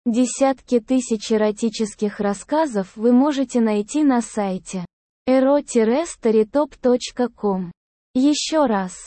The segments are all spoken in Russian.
Десятки тысяч эротических рассказов вы можете найти на сайте ero-storytop.com. Еще раз.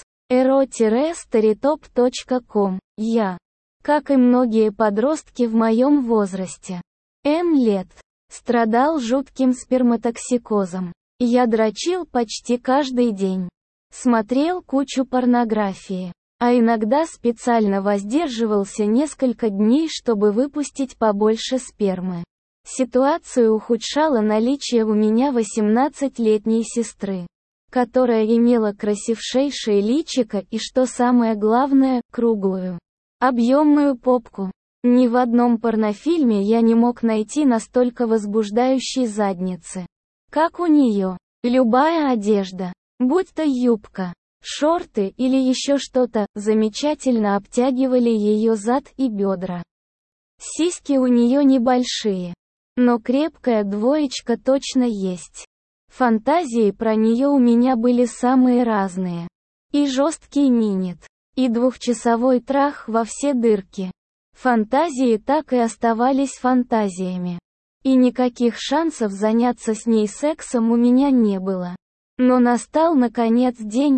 ero-storytop.com. Я, как и многие подростки в моем возрасте, лет, страдал жутким сперматоксикозом. Я дрочил почти каждый день. Смотрел кучу порнографии. А иногда специально воздерживался несколько дней, чтобы выпустить побольше спермы. Ситуацию ухудшало наличие у меня 18-летней сестры, которая имела красивейшее личико и, что самое главное, круглую, объемную попку. Ни в одном порнофильме я не мог найти настолько возбуждающей задницы, как у нее. Любая одежда, будь то юбка, шорты или еще что-то, замечательно обтягивали ее зад и бедра. Сиськи у нее небольшие, но крепкая двоечка точно есть. Фантазии про нее у меня были самые разные. И жесткий минет, и двухчасовой трах во все дырки. Фантазии так и оставались фантазиями. И никаких шансов заняться с ней сексом у меня не было. Но настал наконец день,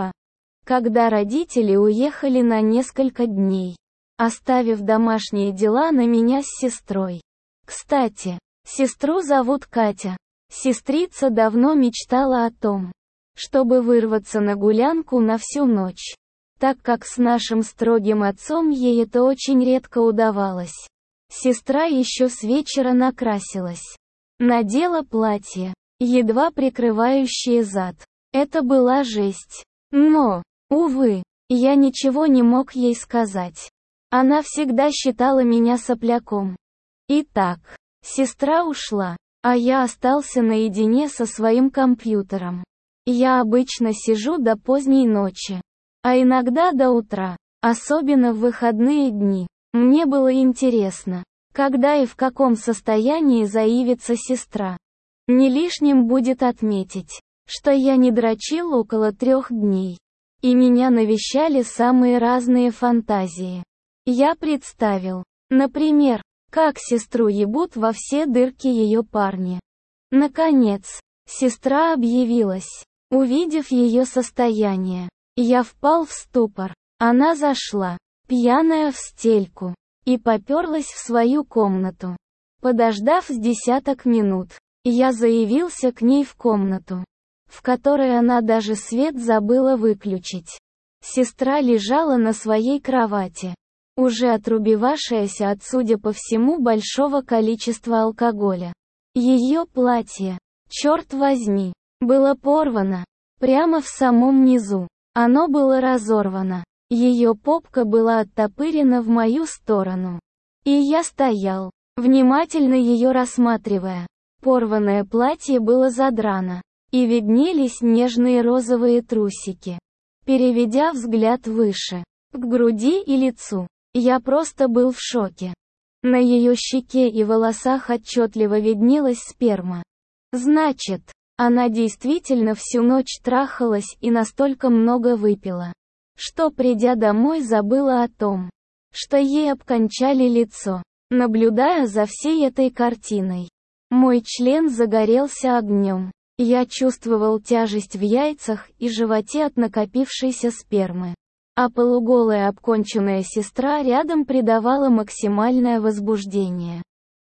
когда родители уехали на несколько дней, оставив домашние дела на меня с сестрой. Кстати, сестру зовут Катя. Сестрица давно мечтала о том, чтобы вырваться на гулянку на всю ночь, так как с нашим строгим отцом ей это очень редко удавалось. Сестра еще с вечера накрасилась, надела платье, едва прикрывающее зад. Это была жесть. Но, увы, я ничего не мог ей сказать. Она всегда считала меня сопляком. Итак, сестра ушла, а я остался наедине со своим компьютером. Я обычно сижу до поздней ночи, а иногда до утра, особенно в выходные дни. Мне было интересно, когда и в каком состоянии заявится сестра. Не лишним будет отметить, что я не дрочил около 3 дней. И меня навещали самые разные фантазии. Я представил, например, как сестру ебут во все дырки ее парни. Наконец, сестра объявилась. Увидев ее состояние, я впал в ступор. Она зашла, пьяная в стельку, и поперлась в свою комнату. Подождав с десяток минут, я заявился к ней в комнату, в которой она даже свет забыла выключить. Сестра лежала на своей кровати, уже отрубившаяся от, судя по всему, большого количества алкоголя. Ее платье, черт возьми, было порвано, прямо в самом низу. Оно было разорвано. Ее попка была оттопырена в мою сторону. И я стоял, внимательно ее рассматривая. Порванное платье было задрано, и виднелись нежные розовые трусики. Переведя взгляд выше, к груди и лицу, я просто был в шоке. На ее щеке и волосах отчетливо виднелась сперма. Значит, она действительно всю ночь трахалась и настолько много выпила, что, придя домой, забыла о том, что ей обкончали лицо. Наблюдая за всей этой картиной, мой член загорелся огнем. Я чувствовал тяжесть в яйцах и животе от накопившейся спермы. А полуголая обконченная сестра рядом придавала максимальное возбуждение.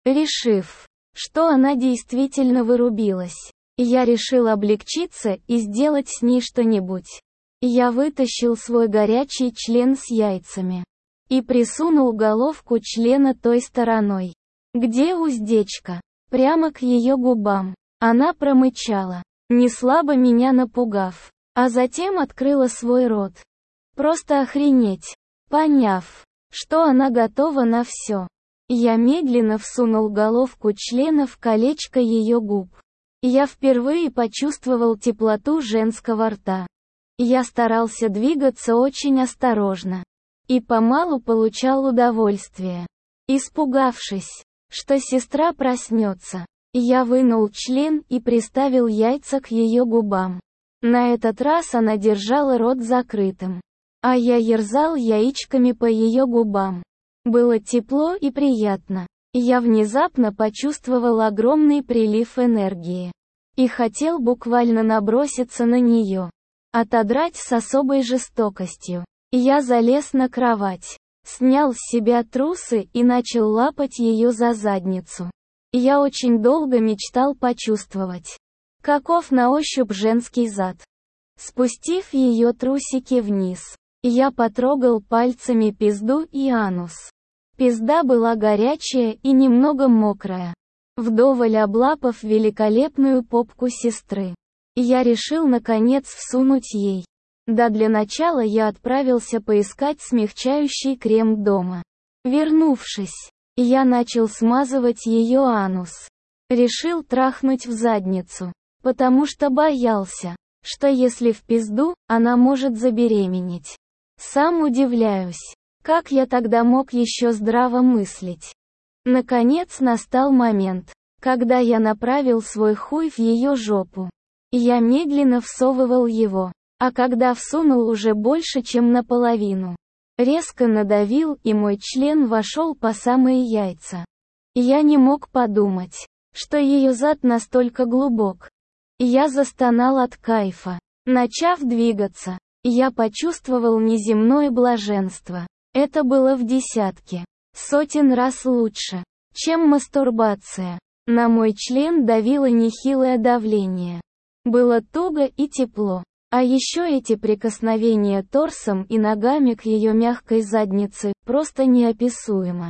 Решив, что она действительно вырубилась, я решил облегчиться и сделать с ней что-нибудь. Я вытащил свой горячий член с яйцами и присунул головку члена той стороной, где уздечка, прямо к ее губам. Она промычала, неслабо меня напугав, а затем открыла свой рот. Просто охренеть. Поняв, что она готова на все, я медленно всунул головку члена в колечко ее губ. Я впервые почувствовал теплоту женского рта. Я старался двигаться очень осторожно и помалу получал удовольствие. Испугавшись, что сестра проснется, я вынул член и приставил яйца к ее губам. На этот раз она держала рот закрытым, а я ерзал яичками по ее губам. Было тепло и приятно. Я внезапно почувствовал огромный прилив энергии. И хотел буквально наброситься на нее. Отодрать с особой жестокостью. Я залез на кровать. Снял с себя трусы и начал лапать ее за задницу. Я очень долго мечтал почувствовать, каков на ощупь женский зад. Спустив ее трусики вниз, я потрогал пальцами пизду и анус. Пизда была горячая и немного мокрая. Вдоволь облапав великолепную попку сестры, я решил наконец всунуть ей. Да, для начала я отправился поискать смягчающий крем дома. Вернувшись, я начал смазывать ее анус. Решил трахнуть в задницу, потому что боялся, что если в пизду, она может забеременеть. Сам удивляюсь, как я тогда мог еще здраво мыслить. Наконец настал момент, когда я направил свой хуй в ее жопу. Я медленно всовывал его. А когда всунул уже больше, чем наполовину, резко надавил, и мой член вошел по самые яйца. Я не мог подумать, что ее зад настолько глубок. Я застонал от кайфа. Начав двигаться, я почувствовал неземное блаженство. Это было в десятки, сотен раз лучше, чем мастурбация. На мой член давило нехилое давление. Было туго и тепло. А еще эти прикосновения торсом и ногами к ее мягкой заднице, просто неописуемо.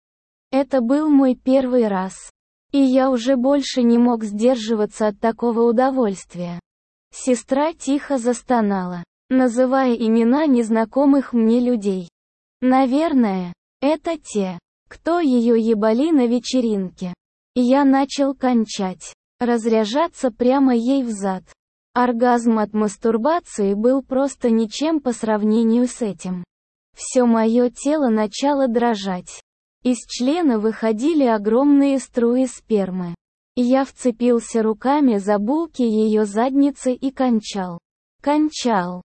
Это был мой первый раз. И я уже больше не мог сдерживаться от такого удовольствия. Сестра тихо застонала, называя имена незнакомых мне людей. Наверное, это те, кто ее ебали на вечеринке. И я начал кончать, разряжаться прямо ей в зад. Оргазм от мастурбации был просто ничем по сравнению с этим. Все мое тело начало дрожать. Из члена выходили огромные струи спермы. Я вцепился руками за булки ее задницы и кончал. Кончал.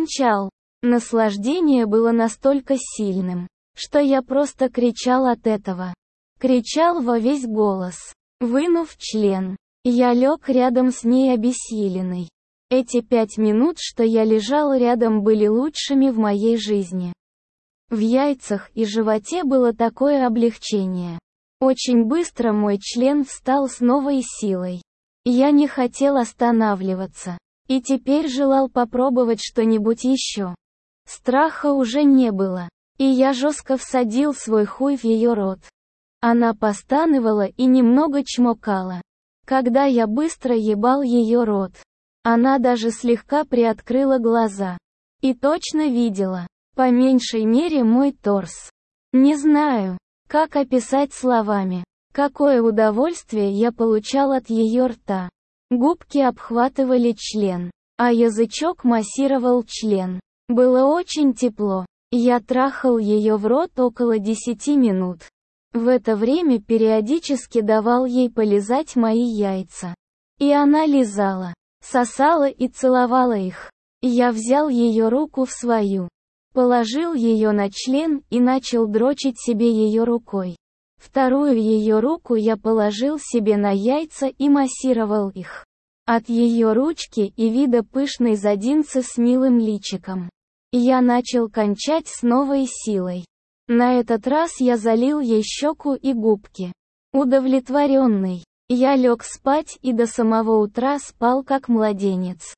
Наслаждение было настолько сильным, что я просто кричал от этого. Кричал во весь голос. Вынув член, я лег рядом с ней обессиленный. Эти 5 минут, что я лежал рядом, были лучшими в моей жизни. В яйцах и животе было такое облегчение. Очень быстро мой член встал с новой силой. Я не хотел останавливаться. И теперь желал попробовать что-нибудь еще. Страха уже не было. И я жестко всадил свой хуй в ее рот. Она постанывала и немного чмокала. Когда я быстро ебал ее рот, она даже слегка приоткрыла глаза. И точно видела, по меньшей мере, мой торс. Не знаю, как описать словами, какое удовольствие я получал от ее рта. Губки обхватывали член, а язычок массировал член. Было очень тепло. Я трахал ее в рот около 10 минут. В это время периодически давал ей полизать мои яйца. И она лизала, сосала и целовала их. Я взял ее руку в свою, положил ее на член и начал дрочить себе ее рукой. Вторую ее руку я положил себе на яйца и массировал их. От ее ручки и вида пышной задинцы с милым личиком я начал кончать с новой силой. На этот раз я залил ей щеку и губки. Удовлетворенный, я лег спать и до самого утра спал как младенец.